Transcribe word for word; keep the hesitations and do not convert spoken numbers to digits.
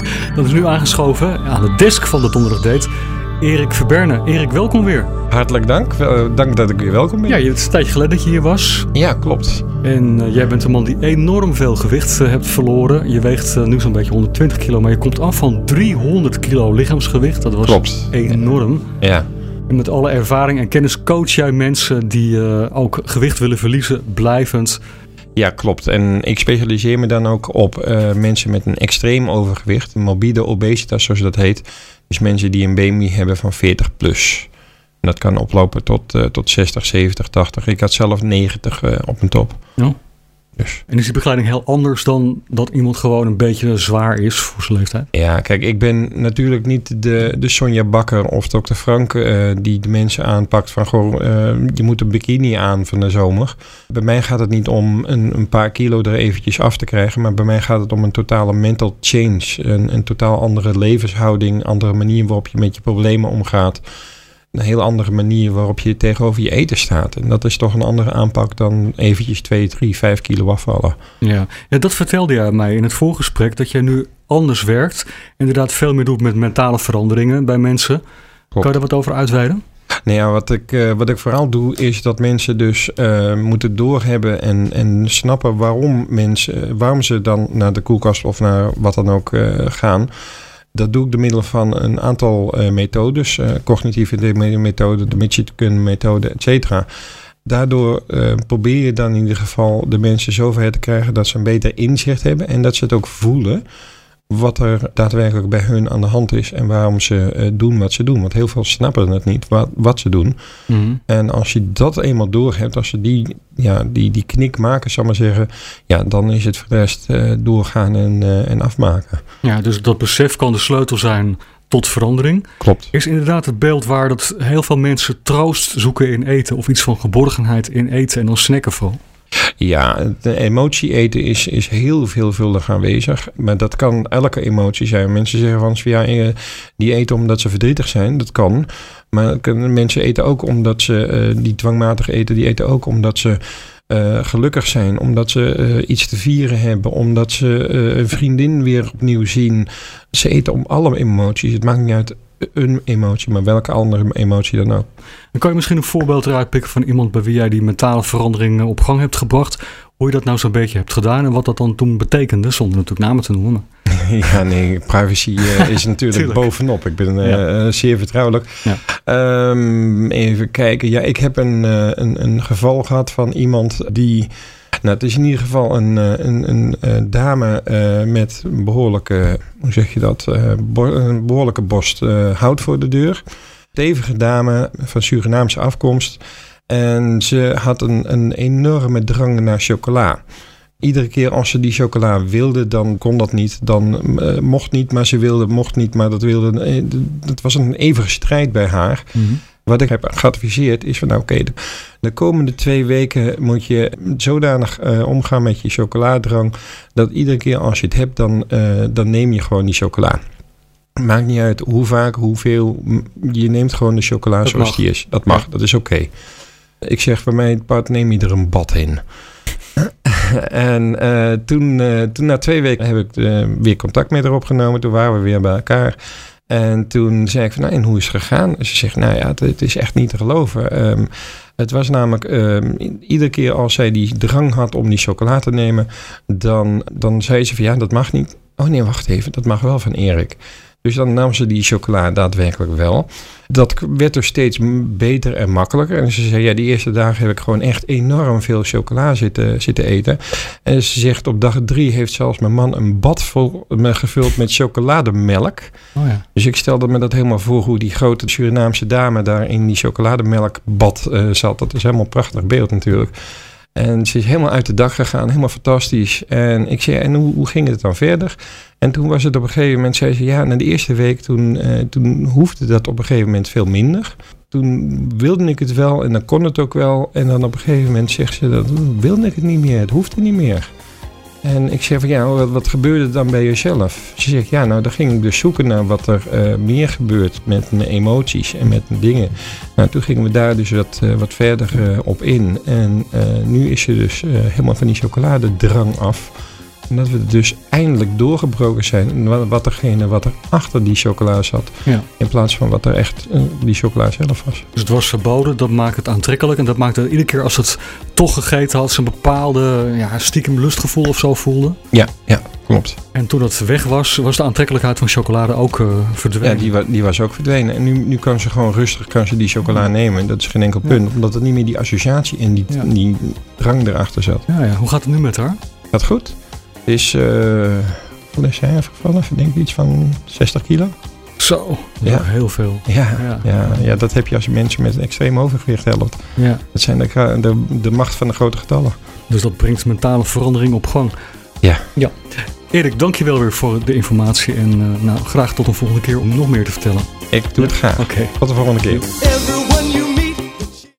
Dat is nu aangeschoven aan de desk van de Donderdag Date. Erik Verberne. Erik, welkom weer. Hartelijk dank. Uh, dank dat ik weer welkom ben. Ja, het is een tijdje geleden dat je hier was. Ja, klopt. En uh, jij bent een man die enorm veel gewicht uh, hebt verloren. Je weegt uh, nu zo'n beetje honderdtwintig kilo, maar je komt af van driehonderd kilo lichaamsgewicht. Dat was klopt. enorm. Ja. En met alle ervaring en kennis coach jij mensen die uh, ook gewicht willen verliezen, blijvend. Ja, klopt. En ik specialiseer me dan ook op uh, mensen met een extreem overgewicht. Morbide obesitas, zoals dat heet. Dus mensen die een B M I hebben van veertig plus. En dat kan oplopen tot, uh, tot zestig, zeventig, tachtig. Ik had zelf negentig uh, op mijn top. Ja. Dus. En is die begeleiding heel anders dan dat iemand gewoon een beetje zwaar is voor zijn leeftijd? Ja, kijk, ik ben natuurlijk niet de, de Sonja Bakker of dokter Frank uh, die de mensen aanpakt van goh, uh, je moet een bikini aan van de zomer. Bij mij gaat het niet om een, een paar kilo er eventjes af te krijgen, maar bij mij gaat het om een totale mental change. Een, een totaal andere levenshouding, andere manier waarop je met je problemen omgaat. Een heel andere manier waarop je tegenover je eten staat. En dat is toch een andere aanpak dan eventjes twee, drie, vijf kilo afvallen. Ja, ja, dat vertelde jij mij in het voorgesprek, dat jij nu anders werkt. Inderdaad veel meer doet met mentale veranderingen bij mensen. Klopt. Kan je daar wat over uitweiden? Nou ja, wat ik, uh, wat ik vooral doe is dat mensen dus uh, moeten doorhebben en, en snappen waarom, mensen, waarom ze dan naar de koelkast of naar wat dan ook uh, gaan. Dat doe ik door middel van een aantal uh, methodes. Uh, cognitieve methode, de Mitchell methode, et cetera. Daardoor uh, probeer je dan in ieder geval de mensen zover te krijgen dat ze een beter inzicht hebben. En dat ze het ook voelen wat er daadwerkelijk bij hun aan de hand is. En waarom ze uh, doen wat ze doen. Want heel veel snappen het niet wat, wat ze doen. Mm-hmm. En als je dat eenmaal door hebt, als ze die, ja, die, die knik maken, zal ik maar zeggen. Ja, dan is het voor de rest uh, doorgaan en, uh, en afmaken. Ja, dus dat besef kan de sleutel zijn tot verandering. Klopt. Is inderdaad het beeld waar dat heel veel mensen troost zoeken in eten. Of iets van geborgenheid in eten en dan snacken vooral. Ja, de emotie eten is, is heel veelvuldig aanwezig. Maar dat kan elke emotie zijn. Mensen zeggen van ja, die eten omdat ze verdrietig zijn. Dat kan. Maar mensen eten ook omdat ze, uh, die dwangmatig eten, die eten ook omdat ze uh, gelukkig zijn. Omdat ze uh, iets te vieren hebben. Omdat ze uh, een vriendin weer opnieuw zien. Ze eten om alle emoties. Het maakt niet uit een emotie, maar welke andere emotie dan ook. Dan kan je misschien een voorbeeld eruit pikken van iemand bij wie jij die mentale verandering op gang hebt gebracht. Hoe je dat nou zo'n beetje hebt gedaan en wat dat dan toen betekende, zonder natuurlijk namen te noemen. Ja, nee, privacy uh, is natuurlijk bovenop. Ik ben uh, ja. zeer vertrouwelijk. Ja. Um, even kijken. Ja, ik heb een, uh, een, een geval gehad van iemand die... Nou, het is in ieder geval een, een, een, een dame uh, met een behoorlijke, hoe zeg je dat, uh, bo- een behoorlijke borst uh, hout voor de deur. Stevige dame van Surinaamse afkomst. En ze had een, een enorme drang naar chocola. Iedere keer als ze die chocola wilde, dan kon dat niet. Dan uh, mocht niet, maar ze wilde, mocht niet, maar dat wilde. Uh, het was een eeuwige strijd bij haar. Mm-hmm. Wat ik heb geadviseerd is van nou oké, okay, de, de komende twee weken moet je zodanig uh, omgaan met je chocoladrang, dat iedere keer als je het hebt, dan, uh, dan neem je gewoon die chocola. Maakt niet uit hoe vaak, hoeveel, je neemt gewoon de chocola dat zoals mag. Die is. Dat mag, ja. Dat is oké. Okay. Ik zeg bij mij, Bart, neem je er een bad in. En uh, toen, uh, toen na twee weken heb ik uh, weer contact met haar opgenomen. Toen waren we weer bij elkaar. En toen zei ik van, nou, en hoe is het gegaan? Ze zegt, nou ja, het, het is echt niet te geloven. Um, het was namelijk, um, iedere keer als zij die drang had om die chocola te nemen, dan, dan zei ze van, ja, dat mag niet. Oh nee, wacht even, dat mag wel van Erik. Dus dan nam ze die chocola daadwerkelijk wel. Dat werd dus steeds beter en makkelijker. En ze zei, ja, die eerste dagen heb ik gewoon echt enorm veel chocola zitten, zitten eten. En ze zegt, op dag drie heeft zelfs mijn man een bad vol gevuld met chocolademelk. Oh ja. Dus ik stelde me dat helemaal voor hoe die grote Surinaamse dame daar in die chocolademelkbad uh, zat. Dat is helemaal een prachtig beeld natuurlijk. En ze is helemaal uit de dak gegaan, helemaal fantastisch. En ik zei, en hoe, hoe ging het dan verder? En toen was het op een gegeven moment, zei ze, ja, na de eerste week, toen, uh, toen hoefde dat op een gegeven moment veel minder. Toen wilde ik het wel en dan kon het ook wel. En dan op een gegeven moment zegt ze, dat wilde ik het niet meer, het hoefde niet meer. En ik zeg van, ja, wat, wat gebeurde dan bij jezelf? Ze zegt, ja, nou, dan ging ik dus zoeken naar wat er uh, meer gebeurt met mijn emoties en met mijn dingen. Nou, toen gingen we daar dus wat, uh, wat verder uh, op in. En uh, nu is ze dus uh, helemaal van die chocoladedrang af. En dat we dus eindelijk doorgebroken zijn. Wat, wat degene wat er achter die chocola zat. Ja. In plaats van wat er echt uh, die chocola zelf was. Dus het was verboden, dat maakt het aantrekkelijk. En dat maakte iedere keer als het toch gegeten had, ze een bepaalde ja, stiekem lustgevoel of zo voelde. Ja, ja, klopt. En toen dat weg was, was de aantrekkelijkheid van chocolade ook uh, verdwenen. Ja, die, wa- die was ook verdwenen. En nu, nu kan ze gewoon rustig kan ze die chocola nemen. Dat is geen enkel punt. Ja. Omdat er niet meer die associatie en die, ja. die drang erachter zat. Ja, ja. Hoe gaat het nu met haar? Gaat goed. Het is, uh, wat is hij afgevallen? Ik denk iets van zestig kilo. Zo, ja. heel veel. Ja, ja. Ja, ja, dat heb je als je mensen met extreem overgewicht helpt. Ja. Dat zijn de, de, de macht van de grote getallen. Dus dat brengt mentale verandering op gang. Ja. Ja. Erik, dank je wel weer voor de informatie. En uh, nou, graag tot een volgende keer om nog meer te vertellen. Ik doe het graag. Oké. Tot de volgende keer.